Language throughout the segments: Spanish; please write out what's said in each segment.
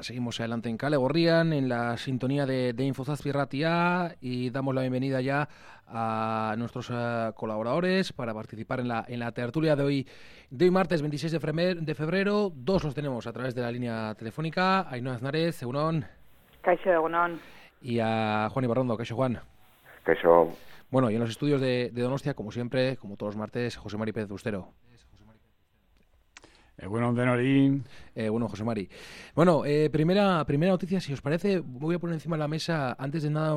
Seguimos adelante en Kale Gorrian, en la sintonía de Infozazpi Ratia, y damos la bienvenida ya a nuestros colaboradores para participar en la tertulia de hoy martes 26 de febrero. Dos los tenemos a través de la línea telefónica: Ainhoa Aznárez, Egunon. Kaixo, Egunon. Y a Juan Ibarrondo. Kaixo, Juan. Kaixo. Bueno, y en los estudios de Donostia, como siempre, como todos los martes, José Mari Pérez Ustero. Bueno, Denorín. Bueno, José Mari. Bueno, primera noticia, si os parece, voy a poner encima de la mesa, antes de nada,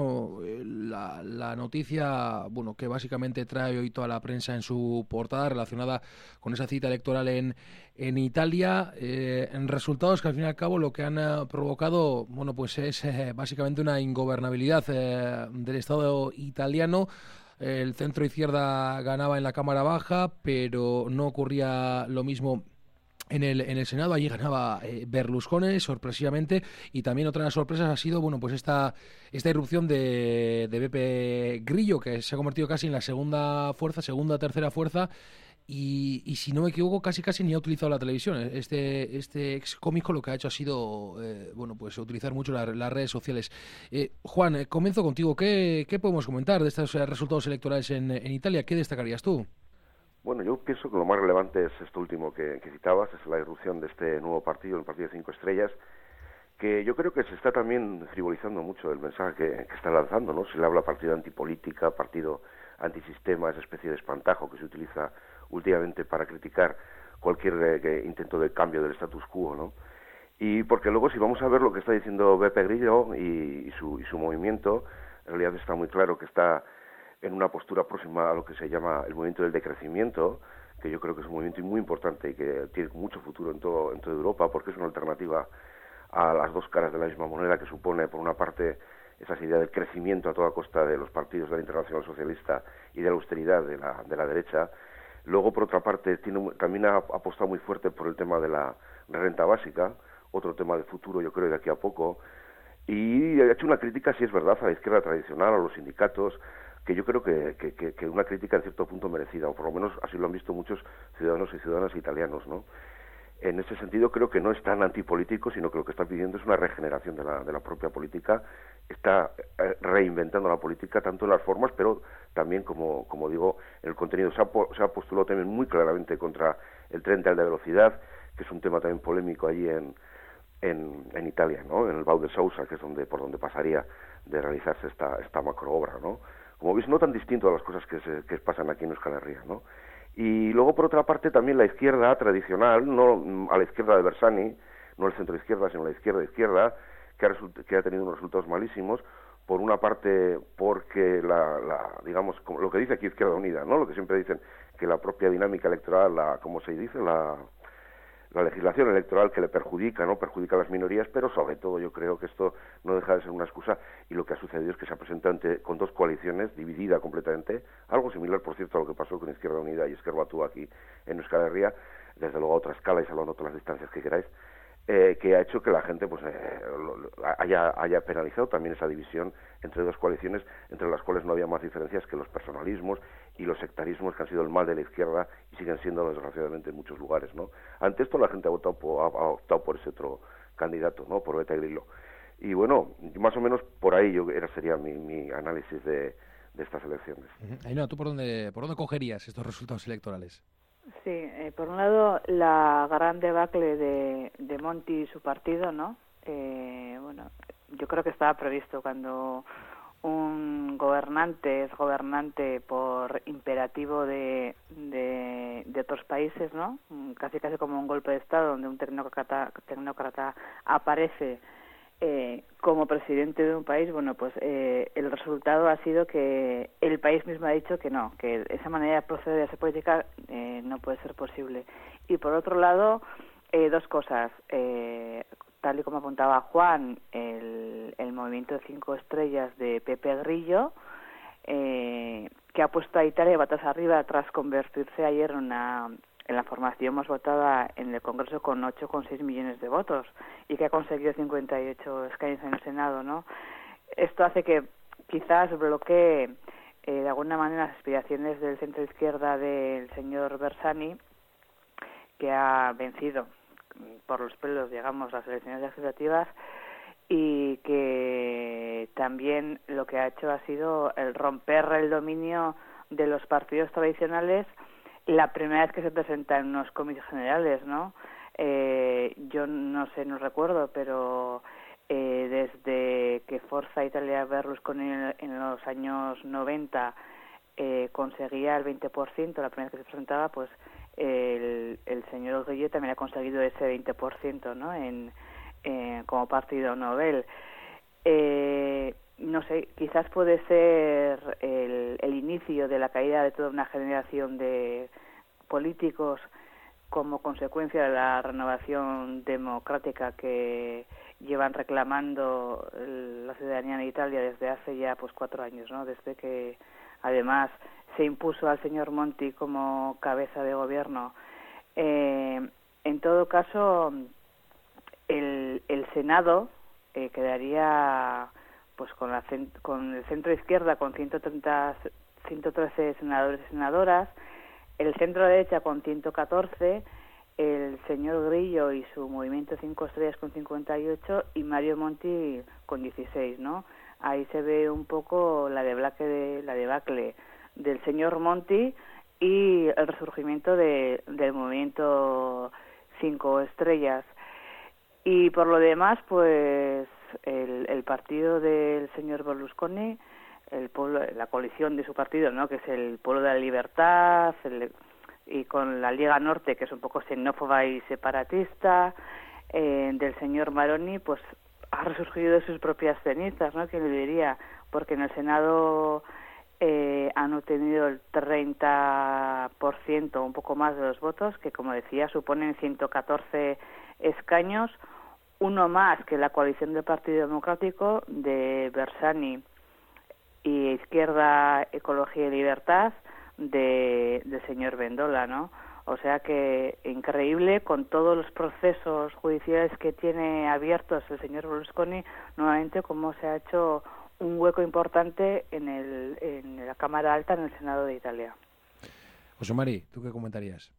la noticia, bueno, que básicamente trae hoy toda la prensa en su portada relacionada con esa cita electoral en Italia, en resultados que al fin y al cabo lo que han provocado, bueno, pues es básicamente una ingobernabilidad del Estado italiano. El centro izquierda ganaba en la Cámara Baja, pero no ocurría lo mismo en el Senado. Allí ganaba Berlusconi, sorpresivamente, y también otra de las sorpresas ha sido, bueno, pues esta irrupción de Beppe Grillo, que se ha convertido casi en la segunda, tercera fuerza, y si no me equivoco, casi ni ha utilizado la televisión. Este ex cómico lo que ha hecho ha sido, bueno, pues utilizar mucho las redes sociales. Juan, comienzo contigo. ¿Qué podemos comentar de estos resultados electorales en Italia? ¿Qué destacarías tú? Bueno, yo pienso que lo más relevante es esto último que citabas, es la irrupción de este nuevo partido, el Partido de Cinco Estrellas, que yo creo que se está también frivolizando mucho el mensaje que está lanzando, ¿no? Se le habla partido antipolítica, partido antisistema, esa especie de espantajo que se utiliza últimamente para criticar cualquier intento de cambio del status quo, ¿no? Y porque luego, si vamos a ver lo que está diciendo Beppe Grillo y su movimiento, en realidad está muy claro que está en una postura próxima a lo que se llama el movimiento del decrecimiento, que yo creo que es un movimiento muy importante y que tiene mucho futuro en toda Europa, porque es una alternativa a las dos caras de la misma moneda, que supone, por una parte, esa idea del crecimiento a toda costa de los partidos de la Internacional Socialista y de la austeridad de la derecha. Luego, por otra parte, también ha apostado muy fuerte por el tema de la renta básica, otro tema de futuro, yo creo, de aquí a poco, y ha hecho una crítica, si es verdad, a la izquierda tradicional, a los sindicatos, que yo creo que una crítica en cierto punto merecida, o por lo menos así lo han visto muchos ciudadanos y ciudadanas italianos, ¿no? En ese sentido creo que no es tan antipolítico, sino que lo que está pidiendo es una regeneración de la propia política, está reinventando la política tanto en las formas, pero también, como digo, en el contenido. Se ha postulado también muy claramente contra el tren de alta velocidad, que es un tema también polémico allí en Italia, ¿no? En el Vau de Sousa, que es por donde pasaría de realizarse esta macroobra, ¿no? Como veis, no tan distinto a las cosas que pasan aquí en Euskal Herria, ¿no? Y luego, por otra parte, también la izquierda tradicional, no a la izquierda de Bersani, no el centro izquierda, sino la izquierda, que ha tenido unos resultados malísimos. Por una parte, porque digamos, como lo que dice aquí Izquierda Unida, ¿no? Lo que siempre dicen, que la propia dinámica electoral, como se dice, la legislación electoral que le perjudica a las minorías, pero sobre todo yo creo que esto no deja de ser una excusa, y lo que ha sucedido es que se ha presentado con dos coaliciones, dividida completamente, algo similar, por cierto, a lo que pasó con Izquierda Unida y Ezker Batua aquí en Euskal Herria, desde luego a otra escala y salvando todas las distancias que queráis, que ha hecho que la gente pues haya penalizado también esa división entre dos coaliciones, entre las cuales no había más diferencias que los personalismos y los sectarismos, que han sido el mal de la izquierda y siguen siendo, desgraciadamente, en muchos lugares, ¿no? Ante esto la gente ha optado por ese otro candidato, ¿no? Por Beppe Grillo. Y bueno, más o menos por ahí sería mi análisis de estas elecciones. Ainhoa, ¿tú por dónde cogerías estos resultados electorales? Sí, por un lado, la gran debacle de Monti y su partido, ¿no? Bueno, yo creo que estaba previsto cuando un gobernante es gobernante por imperativo de otros países, ¿no? Casi como un golpe de Estado, donde un tecnócrata aparece como presidente de un país. Bueno, pues el resultado ha sido que el país mismo ha dicho que no, que esa manera de proceder a esa política no puede ser posible. Y por otro lado, dos cosas. Tal y como apuntaba Juan, el movimiento de Cinco Estrellas de Beppe Grillo, que ha puesto a Italia patas arriba tras convertirse ayer en la formación más votada en el Congreso, con 8,6 millones de votos, y que ha conseguido 58 escaños en el Senado, ¿no? Esto hace que quizás bloquee de alguna manera las aspiraciones del centro izquierda del señor Bersani, que ha vencido por los pelos, digamos, las elecciones legislativas, y que también lo que ha hecho ha sido el romper el dominio de los partidos tradicionales la primera vez que se presenta en unos comicios generales, ¿no? Yo no sé, no recuerdo, pero desde que Forza Italia Berlusconi en los años 90 conseguía el 20%, la primera vez que se presentaba, pues el señor Grillo también ha conseguido ese 20%, ¿no? Como partido Nobel. No sé, quizás puede ser el inicio de la caída de toda una generación de políticos como consecuencia de la renovación democrática que llevan reclamando la ciudadanía en Italia desde hace ya 4 años, ¿no? Desde que además se impuso al señor Monti como cabeza de gobierno. En todo caso, el Senado quedaría pues con el centro izquierda con 113 senadores y senadoras, el centro derecha con 114, el señor Grillo y su movimiento 5 estrellas con 58 y Mario Monti con 16, ¿no? Ahí se ve un poco la debacle del señor Monti y el resurgimiento del movimiento 5 estrellas. Y por lo demás, pues el partido del señor Berlusconi, la coalición de su partido, ¿no? Que es el Pueblo de la Libertad, y con la Liga Norte, que es un poco xenófoba y separatista, del señor Maroni, pues ha resurgido de sus propias cenizas, ¿no? ¿Quién le diría? Porque en el Senado han obtenido el 30%, un poco más de los votos, que como decía suponen 114 escaños, uno más que la coalición del Partido Democrático de Bersani y Izquierda, Ecología y Libertad del señor Vendola, ¿no? O sea que increíble, con todos los procesos judiciales que tiene abiertos el señor Berlusconi, nuevamente cómo se ha hecho un hueco importante en la Cámara Alta, en el Senado de Italia. José Mari, ¿tú qué comentarías?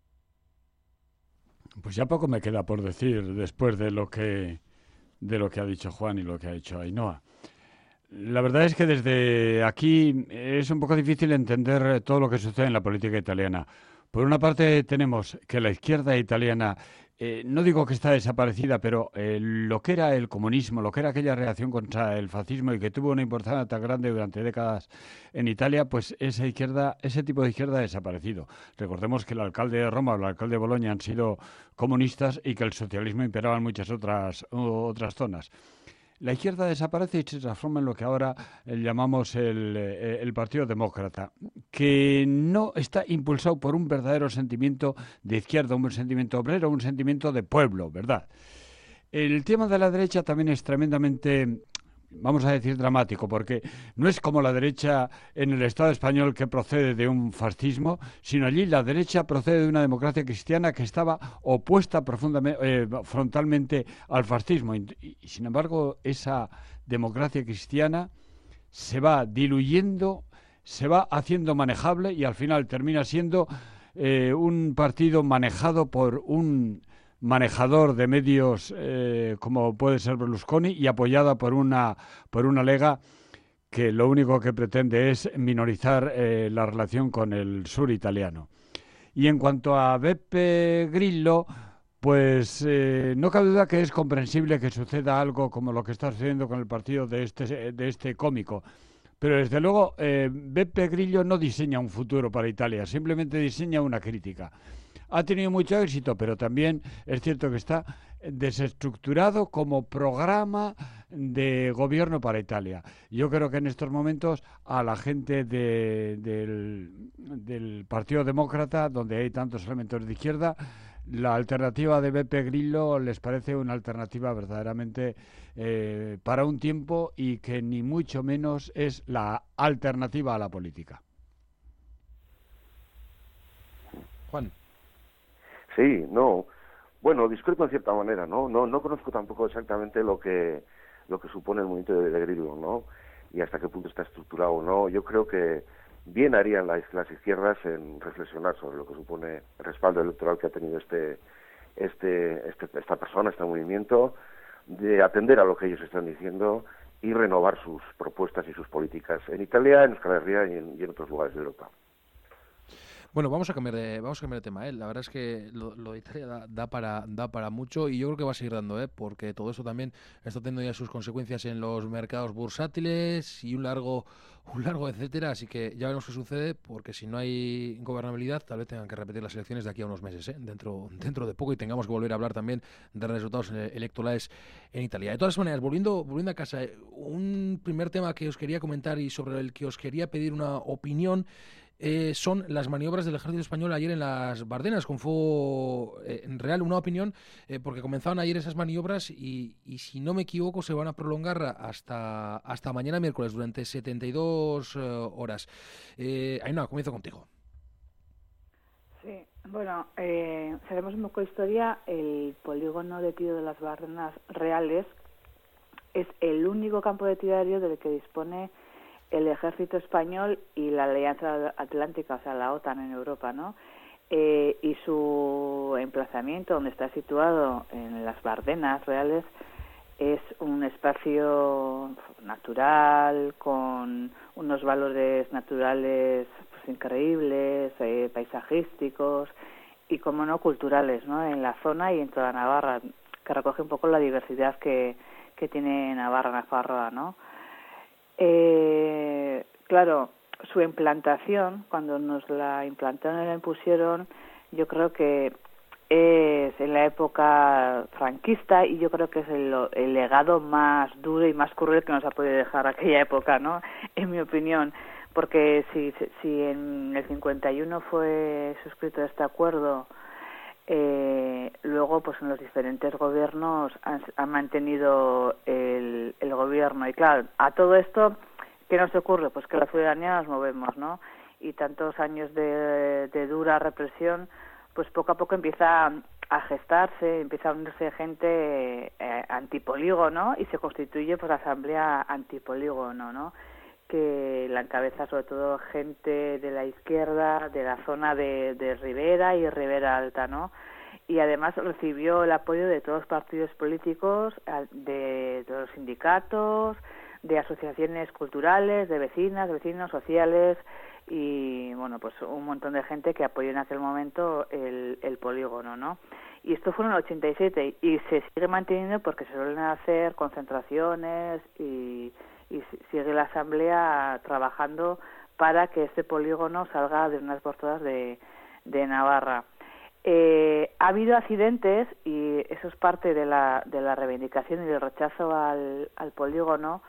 Pues ya poco me queda por decir después de lo que ha dicho Juan y lo que ha dicho Ainhoa. La verdad es que desde aquí es un poco difícil entender todo lo que sucede en la política italiana. Por una parte tenemos que la izquierda italiana, no digo que está desaparecida, pero lo que era el comunismo, lo que era aquella reacción contra el fascismo y que tuvo una importancia tan grande durante décadas en Italia, pues ese tipo de izquierda ha desaparecido. Recordemos que el alcalde de Roma o el alcalde de Bolonia han sido comunistas y que el socialismo imperaba en muchas otras zonas. La izquierda desaparece y se transforma en lo que ahora llamamos el Partido Demócrata, que no está impulsado por un verdadero sentimiento de izquierda, un sentimiento obrero, un sentimiento de pueblo, ¿verdad? El tema de la derecha también es tremendamente, vamos a decir, dramático, porque no es como la derecha en el Estado español que procede de un fascismo, sino allí la derecha procede de una democracia cristiana que estaba opuesta frontalmente al fascismo. Y sin embargo, esa democracia cristiana se va diluyendo, se va haciendo manejable y al final termina siendo un partido manejado por un manejador de medios como puede ser Berlusconi y apoyada por una Lega que lo único que pretende es minorizar la relación con el sur italiano. Y en cuanto a Beppe Grillo, pues no cabe duda que es comprensible que suceda algo como lo que está sucediendo con el partido de este cómico. Pero desde luego Beppe Grillo no diseña un futuro para Italia, simplemente diseña una crítica. Ha tenido mucho éxito, pero también es cierto que está desestructurado como programa de gobierno para Italia. Yo creo que en estos momentos a la gente del Partido Demócrata, donde hay tantos elementos de izquierda, la alternativa de Beppe Grillo les parece una alternativa verdaderamente para un tiempo y que ni mucho menos es la alternativa a la política. Juan. Sí, no. Bueno, discrepo en cierta manera, ¿no? No conozco tampoco exactamente lo que supone el movimiento de Grillo, ¿no? Y hasta qué punto está estructurado o no. Yo creo que bien harían las izquierdas en reflexionar sobre lo que supone el respaldo electoral que ha tenido este esta persona, este movimiento, de atender a lo que ellos están diciendo y renovar sus propuestas y sus políticas en Italia, en Euskal Herria y en otros lugares de Europa. Bueno, vamos a cambiar de tema, ¿eh? La verdad es que lo de Italia da para mucho, y yo creo que va a seguir dando, porque todo eso también está teniendo ya sus consecuencias en los mercados bursátiles y un largo etcétera, así que ya veremos qué sucede, porque si no hay gobernabilidad tal vez tengan que repetir las elecciones de aquí a unos meses, dentro de poco, y tengamos que volver a hablar también de resultados electorales en Italia. De todas maneras, volviendo a casa, un primer tema que os quería comentar y sobre el que os quería pedir una opinión son las maniobras del ejército español ayer en las Bardenas, con fuego real. Una opinión, porque comenzaban ayer esas maniobras y si no me equivoco se van a prolongar hasta mañana miércoles durante 72 horas. Ainhoa, comienzo contigo. Sí, bueno, si hacemos un poco de historia, el polígono de tiro de las Bardenas reales es el único campo de tiro aéreo del que dispone el ejército español y la Alianza Atlántica, o sea, la OTAN en Europa, ¿no? Y su emplazamiento, donde está situado en las Bardenas reales, es un espacio natural, con unos valores naturales pues, increíbles, paisajísticos y, como no, culturales, ¿no? En la zona y en toda Navarra, que recoge un poco la diversidad que tiene Navarra, ¿no? Claro, su implantación, cuando nos la implantaron y la impusieron, yo creo que es en la época franquista, y yo creo que es el legado más duro y más cruel que nos ha podido dejar aquella época, ¿no? En mi opinión, porque si en el 51 fue suscrito este acuerdo, luego pues en los diferentes gobiernos han mantenido el gobierno, y claro, a todo esto, ¿qué nos ocurre? Pues que la ciudadanía nos movemos, ¿no? Y tantos años de dura represión, pues poco a poco empieza a gestarse, empieza a unirse gente antipolígono, y se constituye pues la Asamblea Antipolígono, ¿no? Que la encabeza sobre todo gente de la izquierda, de la zona de Ribera y Ribera Alta, ¿no? Y además recibió el apoyo de todos los partidos políticos, de los sindicatos, de asociaciones culturales, de vecinas, vecinos, sociales, y bueno, pues un montón de gente que apoyó en aquel momento el polígono, ¿no? Y esto fue en el 87 y se sigue manteniendo porque se suelen hacer concentraciones y sigue la Asamblea trabajando para que este polígono salga de unas por todas de Navarra. Ha habido accidentes, y eso es parte de la reivindicación y del rechazo al polígono.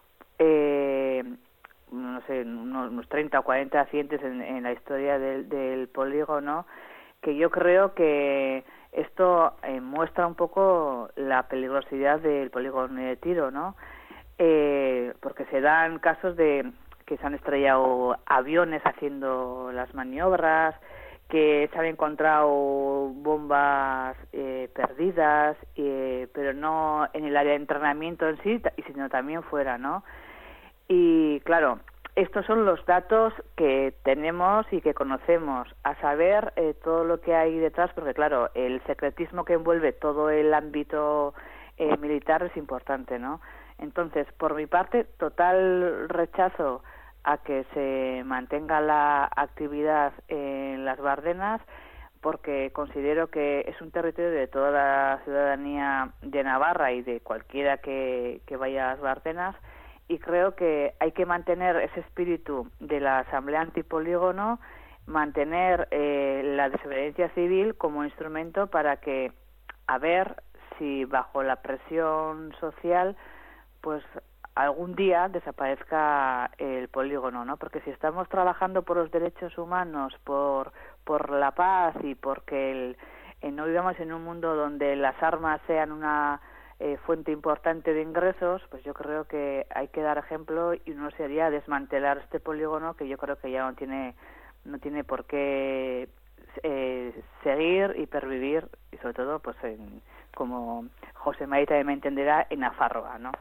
No sé, unos 30 o 40 accidentes en la historia del polígono, que yo creo que esto muestra un poco la peligrosidad del polígono de tiro, ¿no? Porque se dan casos de que se han estrellado aviones haciendo las maniobras, que se han encontrado bombas perdidas, pero no en el área de entrenamiento en sí, sino también fuera, ¿no? Y claro, estos son los datos que tenemos y que conocemos, a saber todo lo que hay detrás, porque claro, el secretismo que envuelve todo el ámbito militar es importante, ¿no? Entonces, por mi parte, total rechazo a que se mantenga la actividad en las Bardenas, porque considero que es un territorio de toda la ciudadanía de Navarra y de cualquiera que vaya a las Bardenas, y creo que hay que mantener ese espíritu de la Asamblea Antipolígono, mantener la desobediencia civil como instrumento para que, a ver si bajo la presión social, pues algún día desaparezca el polígono, ¿no? Porque si estamos trabajando por los derechos humanos, por la paz y porque no vivamos en un mundo donde las armas sean una fuente importante de ingresos, pues yo creo que hay que dar ejemplo, y uno sería desmantelar este polígono, que yo creo que ya no tiene por qué seguir y pervivir, y sobre todo, pues como José María también me entenderá, en Nafarroa, ¿no?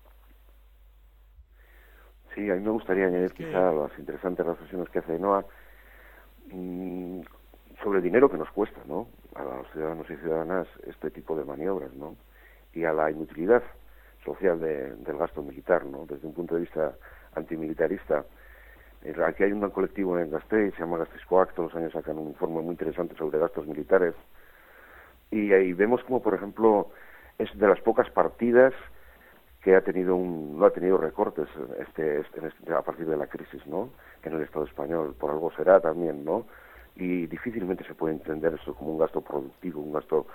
Sí, a mí me gustaría añadir quizá las interesantes reflexiones que hace Ainhoa. sobre el dinero que nos cuesta, ¿no?, a los ciudadanos y ciudadanas este tipo de maniobras, ¿no?, y a la inutilidad social del gasto militar, ¿no?, desde un punto de vista antimilitarista. Aquí hay un colectivo en Gasteiz, se llama Gasteizkoak, todos los años sacan un informe muy interesante sobre gastos militares, y ahí vemos como, por ejemplo, es de las pocas partidas que no ha tenido recortes a partir de la crisis, ¿no?, en el Estado español. Por algo será también, ¿no?, y difícilmente se puede entender esto como un gasto productivo, un gasto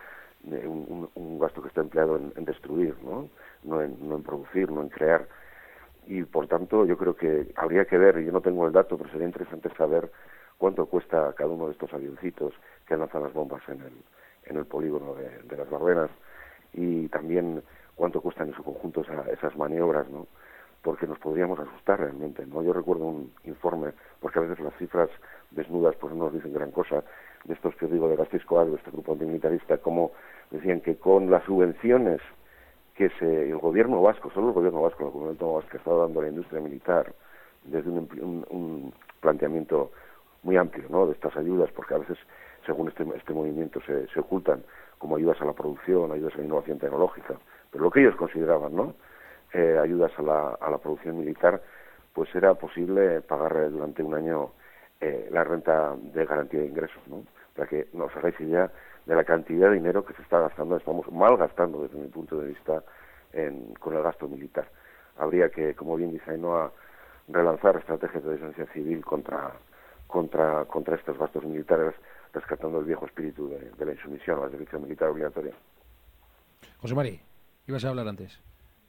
que está empleado en destruir, no en producir, no en crear. Y por tanto yo creo que habría que ver, y yo no tengo el dato, pero sería interesante saber cuánto cuesta cada uno de estos avioncitos que lanzan las bombas en el polígono de las Bardenas, y también cuánto cuestan en su conjunto esas maniobras, ¿no?, porque nos podríamos asustar realmente, ¿no? Yo recuerdo un informe, porque a veces las cifras desnudas pues no nos dicen gran cosa, de estos que os digo de Gasteizkoak, de este grupo antimilitarista, como decían que con las subvenciones que el gobierno vasco, solo el gobierno vasco, el gobierno vasco, que ha estado dando a la industria militar desde un planteamiento muy amplio, ¿no?, de estas ayudas, porque a veces, según este movimiento, se ocultan como ayudas a la producción, ayudas a la innovación tecnológica, pero lo que ellos consideraban, ¿no?, ayudas a la producción militar, pues era posible pagar durante un año la renta de garantía de ingresos, ¿no?, para que nos hagáis idea de la cantidad de dinero que se está gastando, estamos malgastando desde mi punto de vista con el gasto militar. Habría que, como bien dice Ainhoa, relanzar estrategias de defensa civil contra estos gastos militares, rescatando el viejo espíritu de la insumisión al servicio militar obligatorio. José Mari, ibas a hablar antes.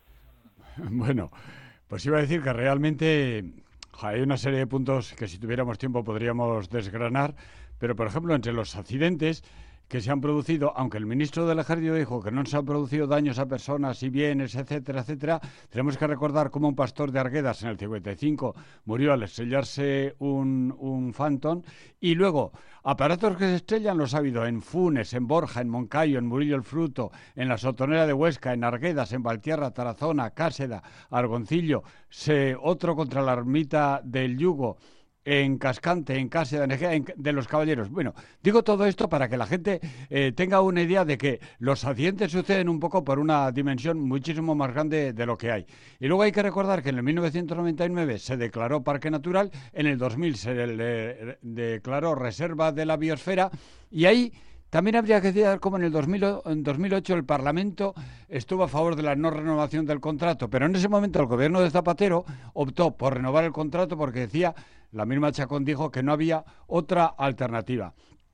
Bueno, pues iba a decir que realmente hay una serie de puntos que si tuviéramos tiempo podríamos desgranar, pero por ejemplo entre los accidentes que se han producido, aunque el ministro del Ejército dijo que no se han producido daños a personas y bienes, etcétera, etcétera, tenemos que recordar cómo un pastor de Arguedas en el 55 murió al estrellarse un Phantom, y luego aparatos que se estrellan los ha habido en Funes, en Borja, en Moncayo, en Murillo el Fruto, en la Sotonera de Huesca, en Arguedas, en Valtierra, Tarazona, Cáseda, Argoncillo, otro contra la ermita del Yugo, en Cascante, en Cáseda, de los Caballeros. Bueno, digo todo esto para que la gente tenga una idea de que los accidentes suceden un poco por una dimensión muchísimo más grande de lo que hay. Y luego hay que recordar que en el 1999 se declaró Parque Natural, en el 2000 se declaró Reserva de la Biosfera, y ahí también habría que decir cómo en 2008 el Parlamento estuvo a favor de la no renovación del contrato, pero en ese momento el gobierno de Zapatero optó por renovar el contrato porque decía, la misma Chacón dijo que no había otra alternativa.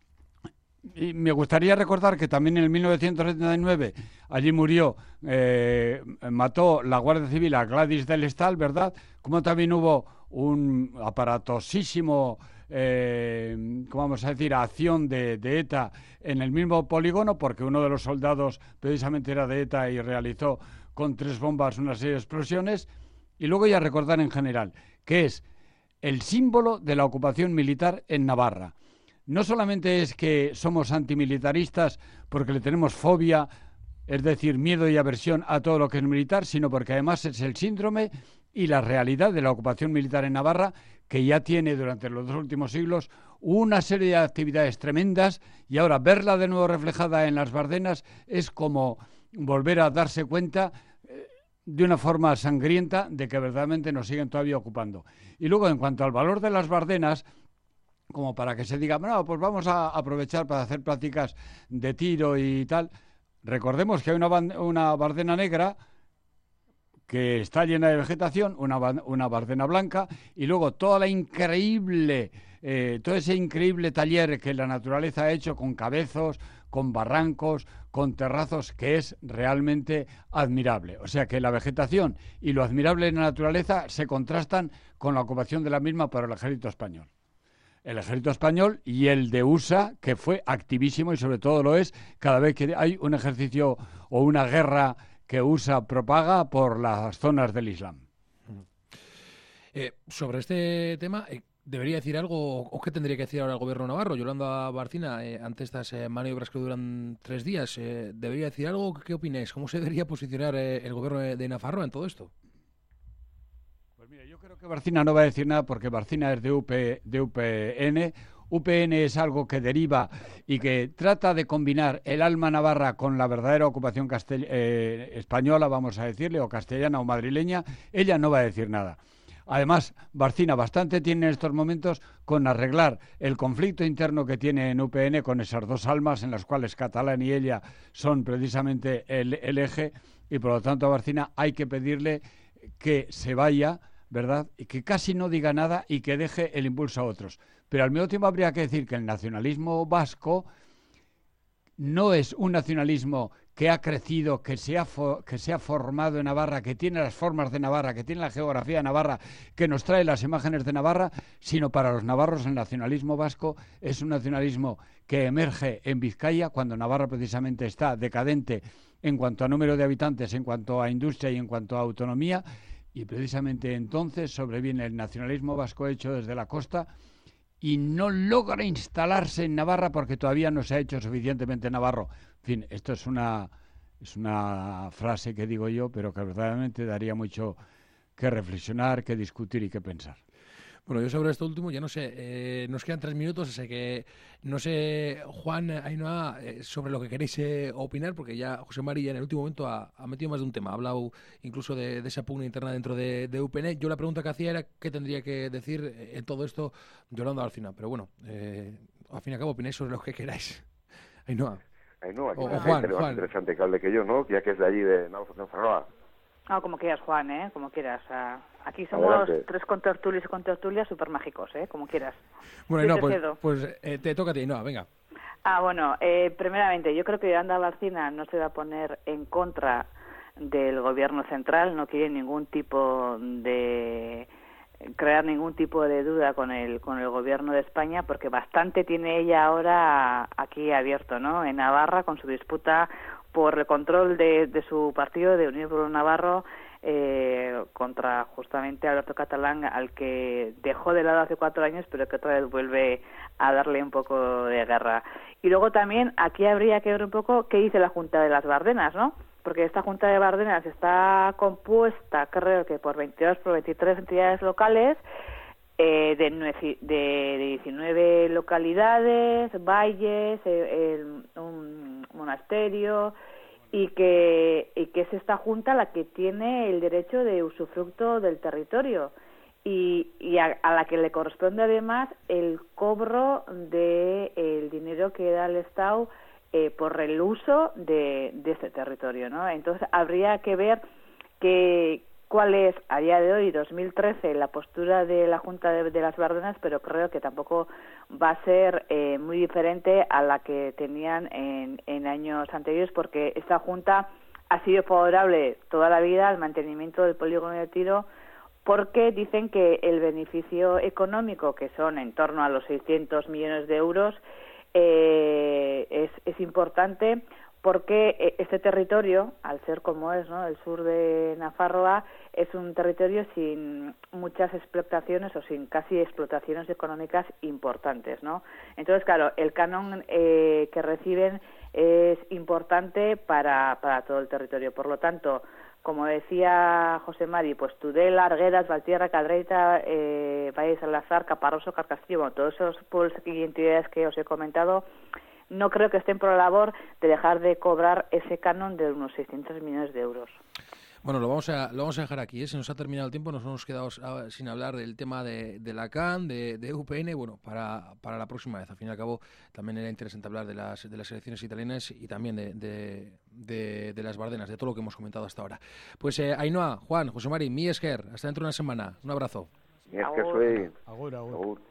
Y me gustaría recordar que también en el 1979 allí mató la Guardia Civil a Gladys del Estal, ¿verdad? Como también hubo un aparatosísimo vamos a decir, acción de ETA en el mismo polígono, porque uno de los soldados precisamente era de ETA y realizó con 3 bombas una serie de explosiones. Y luego ya recordar en general que es el símbolo de la ocupación militar en Navarra. No solamente es que somos antimilitaristas porque le tenemos fobia, es decir, miedo y aversión a todo lo que es militar, sino porque además es el síndrome y la realidad de la ocupación militar en Navarra, que ya tiene durante los 2 últimos siglos una serie de actividades tremendas, y ahora verla de nuevo reflejada en las Bardenas es como volver a darse cuenta de una forma sangrienta de que verdaderamente nos siguen todavía ocupando. Y luego, en cuanto al valor de las Bardenas, como para que se diga, no, pues vamos a aprovechar para hacer prácticas de tiro y tal, recordemos que hay una Bardena negra que está llena de vegetación, una Bardena blanca, y luego todo ese increíble taller que la naturaleza ha hecho con cabezos, con barrancos, con terrazos, que es realmente admirable. O sea que la vegetación y lo admirable de la naturaleza se contrastan con la ocupación de la misma por el ejército español. El ejército español y el de USA, que fue activísimo y sobre todo lo es cada vez que hay un ejercicio o una guerra que USA propaga por las zonas del Islam. Sobre este tema, ¿debería decir algo o qué tendría que decir ahora el gobierno navarro? Yolanda Barcina, ante estas maniobras que duran 3 días, ¿debería decir algo? ¿Qué opináis? ¿Cómo se debería posicionar el gobierno de Nafarroa en todo esto? Pues mira, yo creo que Barcina no va a decir nada porque Barcina es de UPN. UPN es algo que deriva y que trata de combinar el alma navarra con la verdadera ocupación española, vamos a decirle, o castellana o madrileña, ella no va a decir nada. Además, Barcina bastante tiene en estos momentos con arreglar el conflicto interno que tiene en UPN con esas dos almas en las cuales Catalán y ella son precisamente el eje, y por lo tanto a Barcina hay que pedirle que se vaya, ¿verdad? Y que casi no diga nada y que deje el impulso a otros. Pero al mismo tiempo habría que decir que el nacionalismo vasco no es un nacionalismo que ha crecido, que se ha formado en Navarra, que tiene las formas de Navarra, que tiene la geografía de Navarra, que nos trae las imágenes de Navarra, sino para los navarros el nacionalismo vasco es un nacionalismo que emerge en Vizcaya, cuando Navarra precisamente está decadente en cuanto a número de habitantes, en cuanto a industria y en cuanto a autonomía, y precisamente entonces sobreviene el nacionalismo vasco hecho desde la costa y no logra instalarse en Navarra porque todavía no se ha hecho suficientemente navarro. En fin, esto es una frase que digo yo, pero que verdaderamente daría mucho que reflexionar, que discutir y que pensar. Bueno, yo sobre esto último ya no sé, nos quedan 3 minutos, así que no sé, Juan, Ainhoa, sobre lo que queréis opinar, porque ya José Mari ya en el último momento ha metido más de un tema, ha hablado incluso de esa pugna interna dentro de UPN. Yo la pregunta que hacía era qué tendría que decir en todo esto Yolanda Barcina, pero bueno, al fin y al cabo opináis sobre lo que queráis. Ainhoa. Ainhoa, que O es Juan. más interesante que hable que yo, ¿no? Ya que es de allí, de Navarra. No, como quieras, Juan, como quieras. Aquí somos Adelante. 3 contertulios y contertulias súper mágicos, como quieras. Bueno, pues te toca a ti, no, venga. Bueno, primeramente, yo creo que Yolanda Barcina no se va a poner en contra del gobierno central, no quiere crear ningún tipo de duda con el gobierno de España, porque bastante tiene ella ahora aquí abierto, ¿no? En Navarra, con su disputa por el control de su partido, de Unión Pueblo Navarro, contra justamente Alberto Catalán, al que dejó de lado hace 4 años, pero que otra vez vuelve a darle un poco de guerra. Y luego también aquí habría que ver un poco qué dice la Junta de las Bardenas, ¿no? Porque esta Junta de Bardenas está compuesta, creo que por 23 entidades locales, de 19 localidades, valles, un monasterio, y que es esta junta la que tiene el derecho de usufructo del territorio y a la que le corresponde además el cobro del dinero que da el Estado por el uso de este territorio, ¿no? Entonces habría que ver cuál es a día de hoy, 2013, la postura de la Junta de las Bardenas, pero creo que tampoco va a ser muy diferente a la que tenían en años anteriores, porque esta Junta ha sido favorable toda la vida al mantenimiento del polígono de tiro, porque dicen que el beneficio económico, que son en torno a los 600 millones de euros, es importante, porque este territorio, al ser como es, ¿no?, el sur de Nafarroa, es un territorio sin muchas explotaciones o sin casi explotaciones económicas importantes, ¿no? Entonces, claro, el canon que reciben es importante para todo el territorio. Por lo tanto, como decía José Mari, pues Tudela, Arguedas, Valtierra, Cadreita, Valle Salazar, Caparroso, Carcastillo, bueno, todos esos pueblos y entidades que os he comentado, no creo que estén por la labor de dejar de cobrar ese canon de unos 600 millones de euros. Bueno, lo vamos a dejar aquí, Se nos ha terminado el tiempo, nos hemos quedado sin hablar del tema de la CAN, de UPN, bueno, para la próxima vez. Al fin y al cabo, también era interesante hablar de las elecciones italianas y también de las Bardenas, de todo lo que hemos comentado hasta ahora. Pues Ainhoa, Juan, José Mari, mi esker, hasta dentro de una semana. Un abrazo. Mi esker soy... Agur.